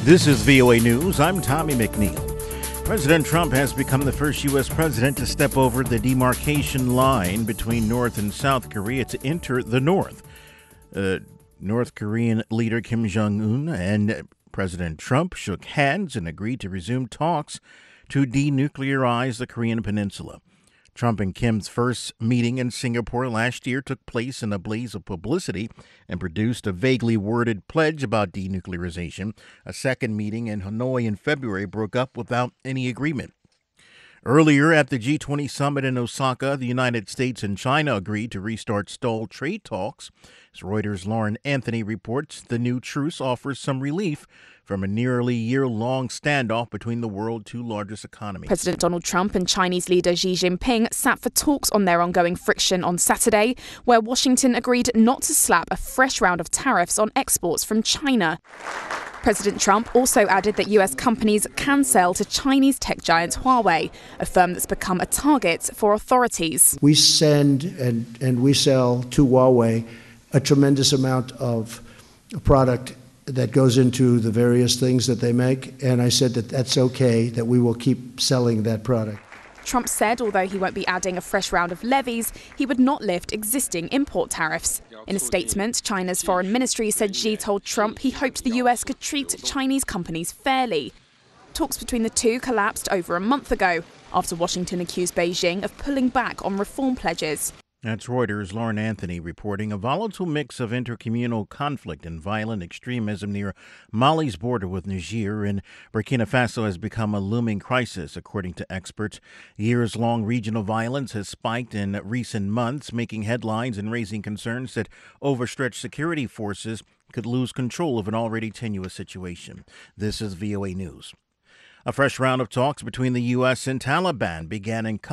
This is VOA News. I'm Tommy McNeil. President Trump has become the first U.S. president to step over the demarcation line between North and South Korea to enter the North. North Korean leader Kim Jong-un and President Trump shook hands and agreed to resume talks to denuclearize the Korean peninsula. Trump and Kim's first meeting in Singapore last year took place in a blaze of publicity and produced a vaguely worded pledge about denuclearization. A second meeting in Hanoi in February broke up without any agreement. Earlier at the G20 summit in Osaka, the United States and China agreed to restart stalled trade talks. As Reuters' Lauren Anthony reports, the new truce offers some relief from a nearly year-long standoff between the world's two largest economies. President Donald Trump and Chinese leader Xi Jinping sat for talks on their ongoing friction on Saturday, where Washington agreed not to slap a fresh round of tariffs on exports from China. President Trump also added that US companies can sell to Chinese tech giant Huawei, a firm that's become a target for authorities. We send and we sell to Huawei a tremendous amount of product that goes into the various things that they make, and I said that that's okay, that we will keep selling that product. Trump said although he won't be adding a fresh round of levies, he would not lift existing import tariffs. In a statement, China's foreign ministry said Xi told Trump he hoped the US could treat Chinese companies fairly. Talks between the two collapsed over a month ago after Washington accused Beijing of pulling back on reform pledges. That's Reuters' Lauren Anthony reporting. A volatile mix of intercommunal conflict and violent extremism near Mali's border with Niger and Burkina Faso has become a looming crisis, according to experts. Years-long regional violence has spiked in recent months, making headlines and raising concerns that overstretched security forces could lose control of an already tenuous situation. This is VOA News. A fresh round of talks between the U.S. and Taliban began in